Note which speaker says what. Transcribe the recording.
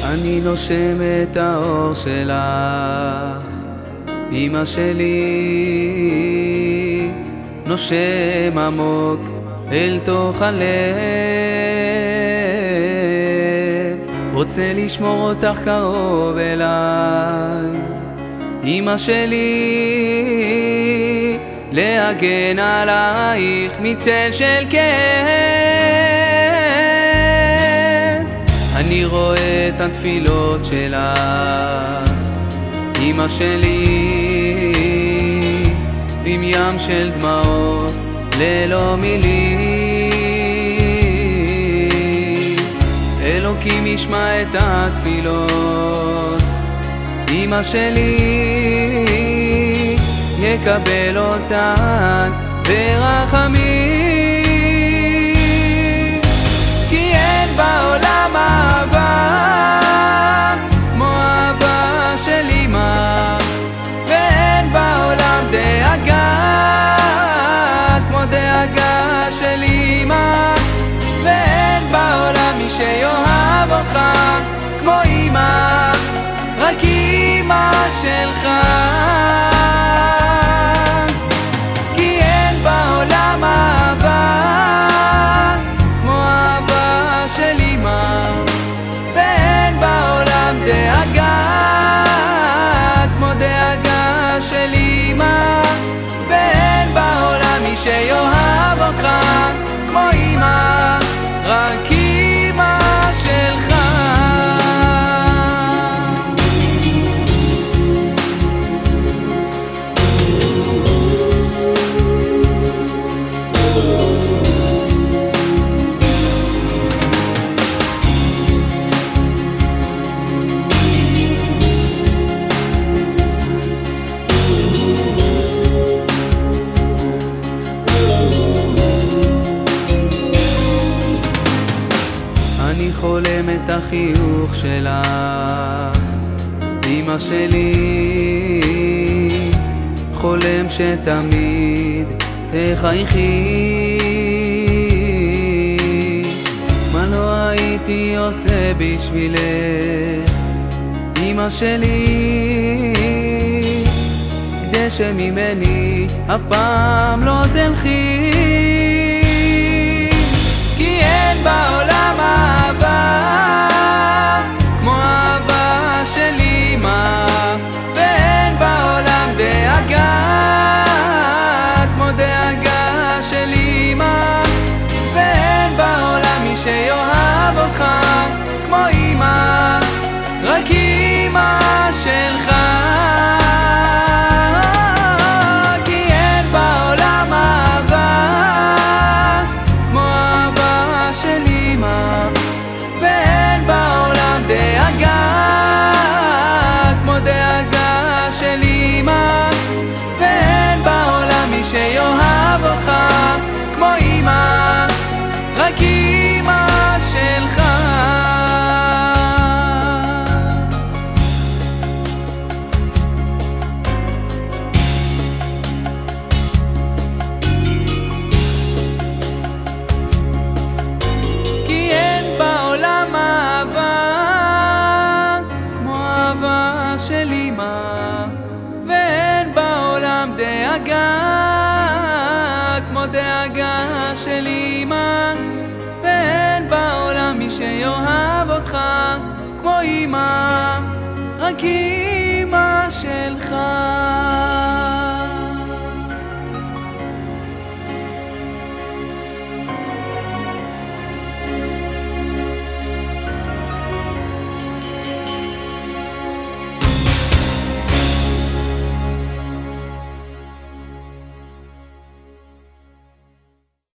Speaker 1: אני נושם את האור שלך, אמא שלי, נושם עמוק אל תוך הלב, רוצה לשמור אותך קרוב אליי, אמא שלי, להגן עלייך מצל של כאב. אני רואה את התפילות שלך, אמא שלי, עם ים של דמעות ללא מילים. אלוקים ישמע את התפילות, אמא שלי, יקבל אותן ברחמים. כי אין בעולם אהבה כמו אהבה של אמא, ואין בעולם דאגה כמו דאגה של אמא, ואין בעולם מי שיאהב אותך כמו אמא, רק אמא שלך. כי אין בעולם אהבה כמו אהבה של אמא, ואין בעולם דאגה כמו דאגה של אמא, ואין בעולם מי שיאהב אותך כמו אמא, רק אמא שלך. אני חולם את החיוך שלך, אמא שלי, חולם שתמיד תחייכי. מה לא הייתי עושה בשבילך, אמא שלי, כדי שממני אף פעם לא תלכי. כי אין בעולם אהבה כמו אהבה של אמא, ואין בעולם דאגה כמו דאגה של אמא, ואין בעולם מי שיאהב אותך כמו אמא, רק אמא שלך. כי אין בעולם אהבה כמו אהבה של אמא, ואין בעולם דאגה כמו דאגה של אמא, ואין בעולם מי שיאהב אותך כמו אמא, רק אמא שלך. כי אין בעולם אהבה כמו אהבה של אמא, ואין בעולם דאגה כמו דאגה של אמא, ואין בעולם מי שיאהב אותך כמו אמא, רק אמא שלך.